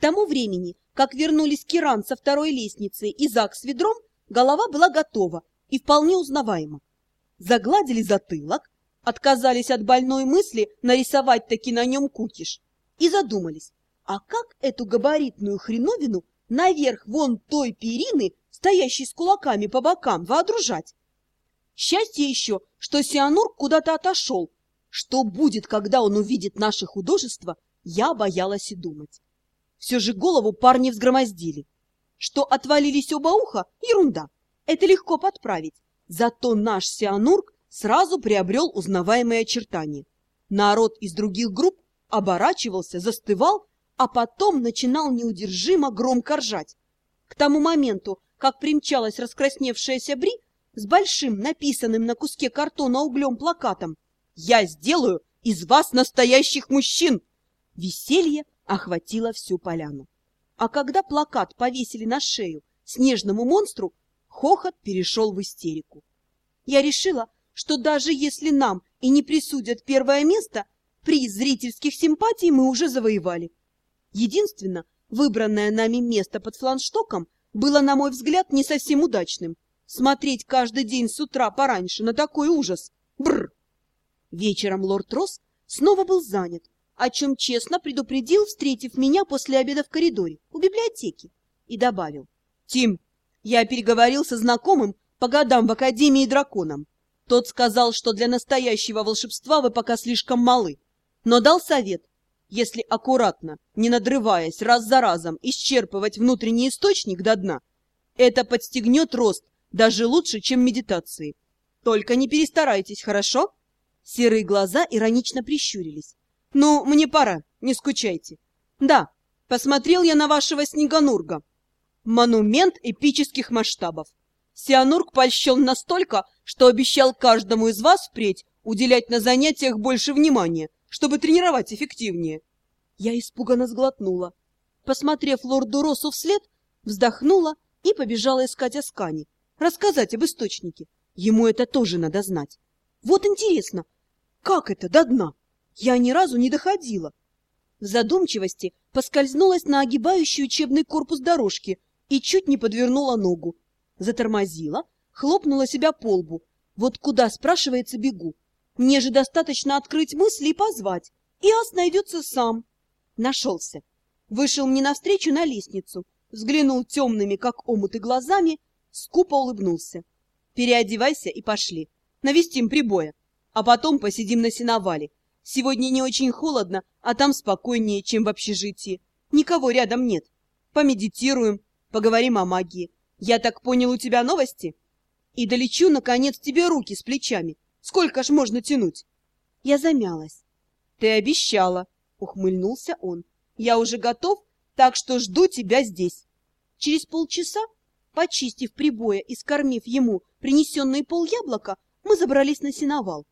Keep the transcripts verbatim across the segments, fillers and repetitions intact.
тому времени, как вернулись Киран со второй лестницы и Зак с ведром, голова была готова и вполне узнаваема. Загладили затылок, отказались от больной мысли нарисовать таки на нем кукиш и задумались, а как эту габаритную хреновину наверх вон той перины, стоящей с кулаками по бокам, воодружать? Счастье еще, что Сианур куда-то отошел. Что будет, когда он увидит наше художество, я боялась и думать. Все же голову парни взгромоздили. Что отвалились оба уха – ерунда. Это легко подправить. Зато наш Сианург сразу приобрел узнаваемые очертания. Народ из других групп оборачивался, застывал, а потом начинал неудержимо громко ржать. К тому моменту, как примчалась раскрасневшаяся Бри с большим написанным на куске картона углем плакатом «Я сделаю из вас настоящих мужчин!», веселье охватило всю поляну. А когда плакат повесили на шею снежному монстру, хохот перешел в истерику. Я решила, что даже если нам и не присудят первое место, приз зрительских симпатий мы уже завоевали. Единственно, выбранное нами место под флагштоком было, на мой взгляд, не совсем удачным. Смотреть каждый день с утра пораньше на такой ужас. Бррр! Вечером лорд Росс снова был занят, о чем честно предупредил, встретив меня после обеда в коридоре у библиотеки, и добавил: «Тим, я переговорил со знакомым по годам в Академии драконом. Тот сказал, что для настоящего волшебства вы пока слишком малы, но дал совет, если аккуратно, не надрываясь раз за разом, исчерпывать внутренний источник до дна, это подстегнет рост даже лучше, чем медитации. Только не перестарайтесь, хорошо?» Серые глаза иронично прищурились. «Ну, мне пора, не скучайте. Да, посмотрел я на вашего Снегонурга. Монумент эпических масштабов. Сианург польщен настолько, что обещал каждому из вас впредь уделять на занятиях больше внимания, чтобы тренировать эффективнее». Я испуганно сглотнула. Посмотрев лорду Россу вслед, вздохнула и побежала искать Аскани, рассказать об источнике. Ему это тоже надо знать. Вот интересно, как это до дна? Я ни разу не доходила. В задумчивости поскользнулась на огибающий учебный корпус дорожки и чуть не подвернула ногу. Затормозила, хлопнула себя по лбу. Вот куда, спрашивается, бегу? Мне же достаточно открыть мысли и позвать, и ас найдется сам. Нашелся. Вышел мне навстречу на лестницу, взглянул темными, как омуты, глазами, скупо улыбнулся. «Переодевайся и пошли. Навестим прибоя, а потом посидим на сеновале. Сегодня не очень холодно, а там спокойнее, чем в общежитии. Никого рядом нет. Помедитируем, поговорим о магии. Я так понял, у тебя новости? И долечу, наконец, тебе руки с плечами. Сколько ж можно тянуть?» Я замялась. «Ты обещала», — ухмыльнулся он. «Я уже готов, так что жду тебя здесь». Через полчаса, почистив прибоя и скормив ему принесенные поляблока, мы забрались на сеновал.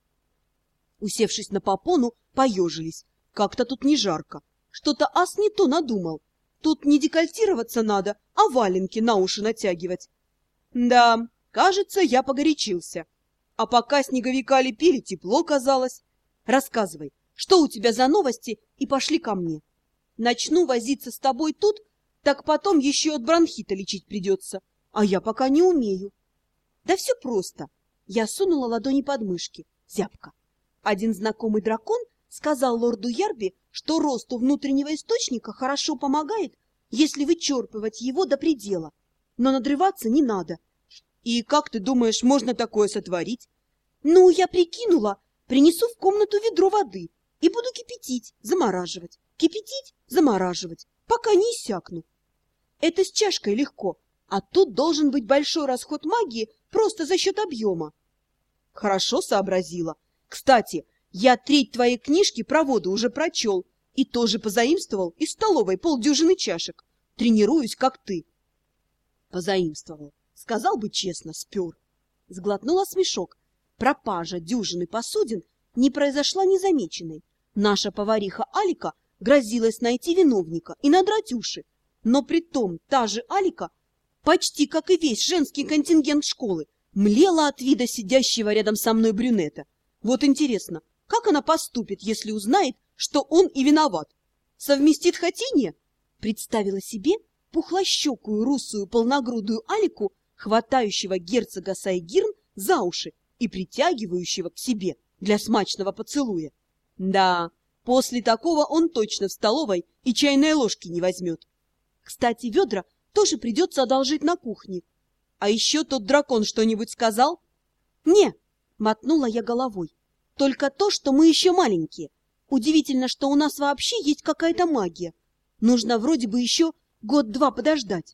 Усевшись на попону, поежились. Как-то тут не жарко. Что-то ас не то надумал. Тут не декольтироваться надо, а валенки на уши натягивать. Да, кажется, я погорячился. А пока снеговика лепили, тепло казалось. Рассказывай, что у тебя за новости, и пошли ко мне. Начну возиться с тобой тут, так потом еще от бронхита лечить придется. А я пока не умею. Да все просто. Я сунула ладони под мышки. Зябко. Один знакомый дракон сказал лорду Ярби, что росту внутреннего источника хорошо помогает, если вычерпывать его до предела. Но надрываться не надо. И как ты думаешь, можно такое сотворить? Ну, я прикинула, принесу в комнату ведро воды и буду кипятить, замораживать, кипятить, замораживать, пока не иссякну. Это с чашкой легко, а тут должен быть большой расход магии просто за счет объема. Хорошо сообразила. Кстати, я треть твоей книжки про воду уже прочел и тоже позаимствовал из столовой полдюжины чашек. Тренируюсь, как ты. Позаимствовал. Сказал бы честно, спер. Сглотнула смешок. Пропажа дюжины посудин не произошла незамеченной. Наша повариха Алика грозилась найти виновника и надрать уши. Но притом та же Алика, почти как и весь женский контингент школы, млела от вида сидящего рядом со мной брюнета. Вот интересно, как она поступит, если узнает, что он и виноват? Совместит хотение? Представила себе пухлощекую русую полногрудую Алику, хватающего герцога Сайгирн за уши и притягивающего к себе для смачного поцелуя. Да, после такого он точно в столовой и чайной ложки не возьмет. Кстати, ведра тоже придется одолжить на кухне. А еще тот дракон что-нибудь сказал? Не, мотнула я головой. Только то, что мы еще маленькие. Удивительно, что у нас вообще есть какая-то магия. Нужно вроде бы еще год-два подождать.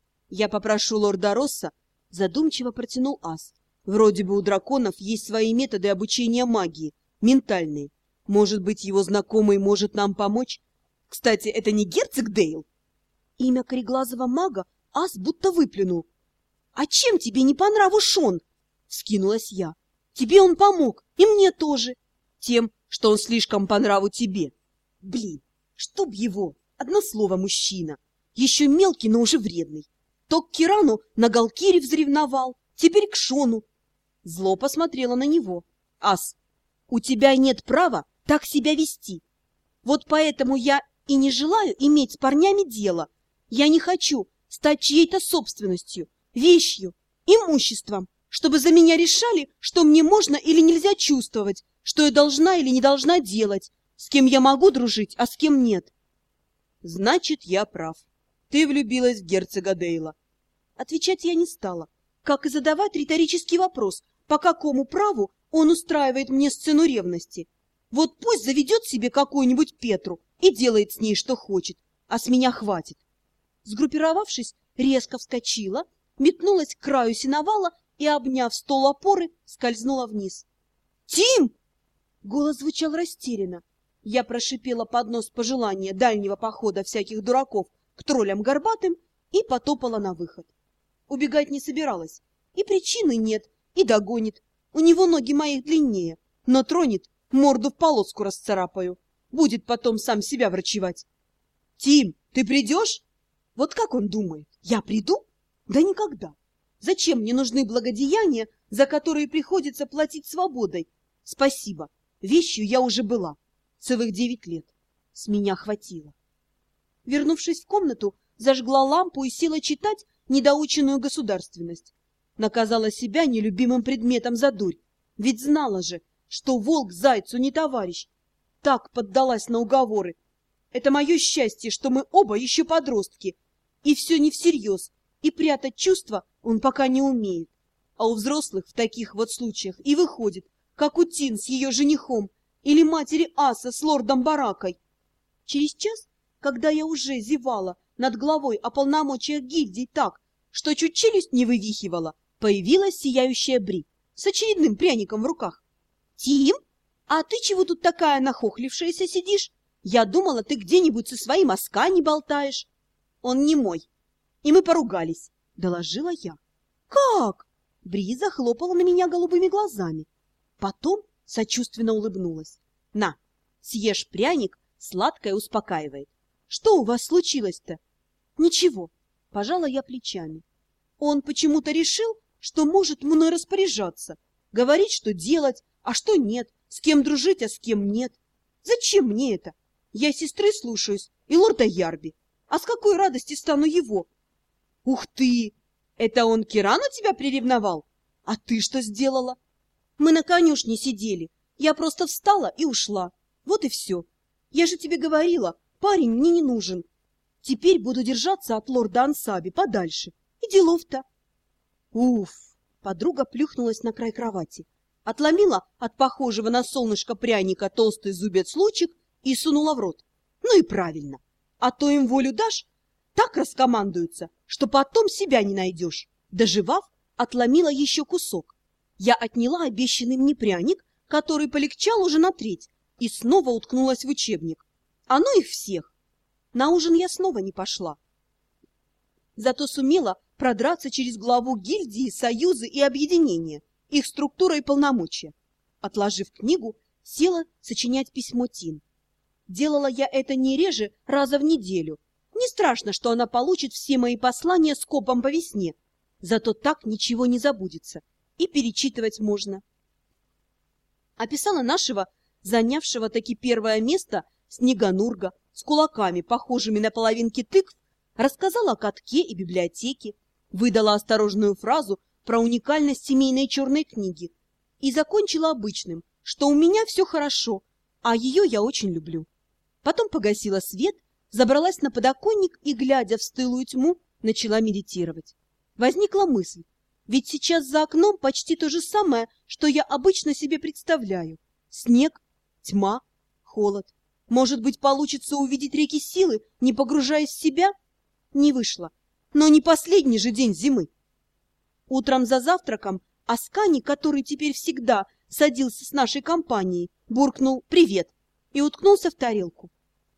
Я попрошу лорда Росса, задумчиво протянул Ас. Вроде бы у драконов есть свои методы обучения магии, ментальные. Может быть, его знакомый может нам помочь? Кстати, это не герцог Дейл? Имя кореглазого мага Ас будто выплюнул. «А чем тебе не по нраву Шон?» — вскинулась я. «Тебе он помог, и мне тоже. Тем, что он слишком по нраву тебе. Блин, чтоб его, одно слово мужчина. Еще мелкий, но уже вредный. То к Кирану на Галкире взревновал, теперь к Шону». Зло посмотрела на него. «Ас, у тебя нет права так себя вести. Вот поэтому я и не желаю иметь с парнями дело. Я не хочу стать чьей-то собственностью, вещью, имуществом, чтобы за меня решали, что мне можно или нельзя чувствовать, что я должна или не должна делать, с кем я могу дружить, а с кем нет». «Значит, я прав. Ты влюбилась в герцога Дейла». Отвечать я не стала, как и задавать риторический вопрос, по какому праву он устраивает мне сцену ревности. Вот пусть заведет себе какую-нибудь Петру и делает с ней, что хочет, а с меня хватит. Сгруппировавшись, резко вскочила, метнулась к краю сеновала и, обняв стол опоры, скользнула вниз. «Тим!» Голос звучал растерянно. Я прошипела под нос пожелания дальнего похода всяких дураков к троллям горбатым и потопала на выход. Убегать не собиралась, и причины нет, и догонит. У него ноги моих длиннее, но тронет, морду в полоску расцарапаю. Будет потом сам себя врачевать. «Тим, ты придешь?» Вот как он думает, я приду? Да никогда. Зачем мне нужны благодеяния, за которые приходится платить свободой? Спасибо, вещью я уже была. Целых девять лет. С меня хватило. Вернувшись в комнату, зажгла лампу и села читать недоученную государственность. Наказала себя нелюбимым предметом за дурь. Ведь знала же, что волк зайцу не товарищ. Так поддалась на уговоры. Это мое счастье, что мы оба еще подростки. И все не всерьез, и прятать чувства он пока не умеет. А у взрослых в таких вот случаях и выходит, как у Тин с ее женихом или матери Аса с лордом Баракой. Через час, когда я уже зевала над главой о полномочиях гильдий так, что чуть челюсть не вывихивала, появилась сияющая Бри с очередным пряником в руках. «Тим, а ты чего тут такая нахохлившаяся сидишь? Я думала, ты где-нибудь со своим Аскани болтаешь». «Он не мой. И мы поругались», — доложила я. «Как?» — Бри захлопала на меня голубыми глазами. Потом сочувственно улыбнулась. «На, съешь пряник, сладкое успокаивает. Что у вас случилось-то?» «Ничего», — пожала я плечами. «Он почему-то решил, что может мной распоряжаться, говорить, что делать, а что нет, с кем дружить, а с кем нет. Зачем мне это? Я сестры слушаюсь и лорда Ярби. А с какой радости стану его?» «Ух ты! Это он Кирану тебя приревновал? А ты что сделала?» «Мы на конюшне сидели. Я просто встала и ушла. Вот и все. Я же тебе говорила, парень мне не нужен. Теперь буду держаться от лорда Ансаби подальше. И делов-то». «Уф!» — подруга плюхнулась на край кровати, отломила от похожего на солнышко пряника толстый зубец-лучик и сунула в рот. «Ну и правильно. А то им волю дашь, так раскомандуются, что потом себя не найдешь». Доживав, отломила еще кусок. Я отняла обещанный мне пряник, который полегчал уже на треть, и снова уткнулась в учебник. А ну их всех! На ужин я снова не пошла. Зато сумела продраться через главу гильдии, союзы и объединения, их структура и полномочия. Отложив книгу, села сочинять письмо Тин. Делала я это не реже раза в неделю. Не страшно, что она получит все мои послания скопом по весне. Зато так ничего не забудется. И перечитывать можно. Описала нашего, занявшего таки первое место, Снеганурга, с кулаками, похожими на половинки тыкв, рассказала о катке и библиотеке, выдала осторожную фразу про уникальность семейной черной книги и закончила обычным, что у меня все хорошо, а ее я очень люблю. Потом погасила свет, забралась на подоконник и, глядя в стылую тьму, начала медитировать. Возникла мысль, ведь сейчас за окном почти то же самое, что я обычно себе представляю. Снег, тьма, холод. Может быть, получится увидеть реки силы, не погружаясь в себя? Не вышло. Но не последний же день зимы. Утром за завтраком Аскани, который теперь всегда садился с нашей компанией, буркнул «Привет» и уткнулся в тарелку.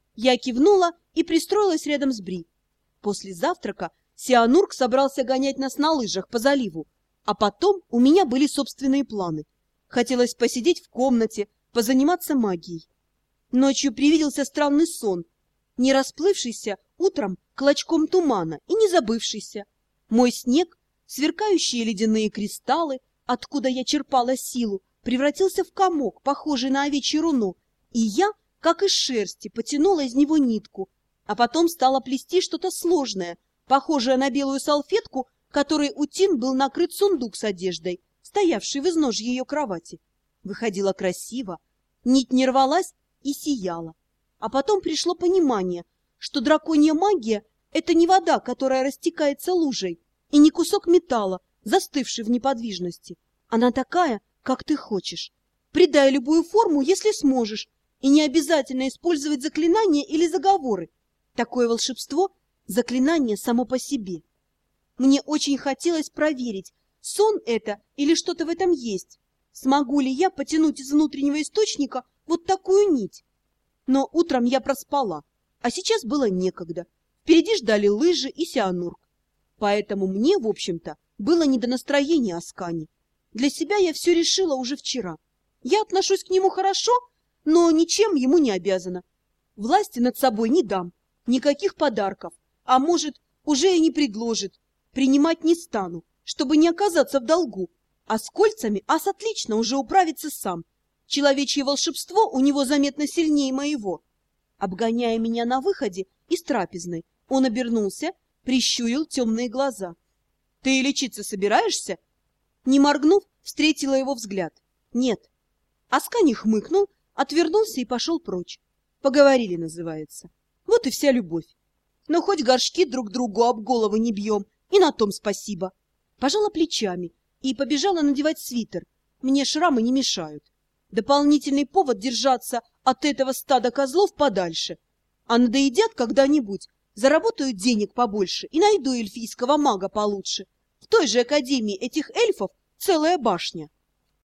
Я кивнула и пристроилась рядом с Бри. После завтрака Сианурк собрался гонять нас на лыжах по заливу, а потом у меня были собственные планы. Хотелось посидеть в комнате, позаниматься магией. Ночью привиделся странный сон, не расплывшийся утром клочком тумана и не забывшийся. Мой снег, сверкающие ледяные кристаллы, откуда я черпала силу, превратился в комок, похожий на овечье руно, и я, как из шерсти, потянула из него нитку, а потом стала плести что-то сложное, похожее на белую салфетку, которой у Тин был накрыт сундук с одеждой, стоявший в изножье ее кровати. Выходило красиво, нить не рвалась и сияла. А потом пришло понимание, что драконья магия — это не вода, которая растекается лужей, и не кусок металла, застывший в неподвижности. Она такая, как ты хочешь. Придай любую форму, если сможешь, и не обязательно использовать заклинания или заговоры. Такое волшебство — заклинание само по себе. Мне очень хотелось проверить, сон это или что-то в этом есть. Смогу ли я потянуть из внутреннего источника вот такую нить? Но утром я проспала, а сейчас было некогда. Впереди ждали лыжи и Сианурк. Поэтому мне, в общем-то, было не до настроения Аскани. Для себя я все решила уже вчера. Я отношусь к нему хорошо, но ничем ему не обязана. Власти над собой не дам, никаких подарков, а может, уже и не предложит. Принимать не стану, чтобы не оказаться в долгу. А с кольцами ас отлично уже управится сам. Человечье волшебство у него заметно сильнее моего. Обгоняя меня на выходе из трапезной, он обернулся, прищурил темные глаза. — Ты лечиться собираешься? Не моргнув, встретила его взгляд. — Нет. Аскани хмыкнул, отвернулся и пошел прочь. Поговорили, называется. Вот и вся любовь. Но хоть горшки друг другу об головы не бьем, и на том спасибо. Пожала плечами и побежала надевать свитер. Мне шрамы не мешают. Дополнительный повод держаться от этого стада козлов подальше. А надоедят когда-нибудь, заработаю денег побольше и найду эльфийского мага получше. В той же академии этих эльфов целая башня.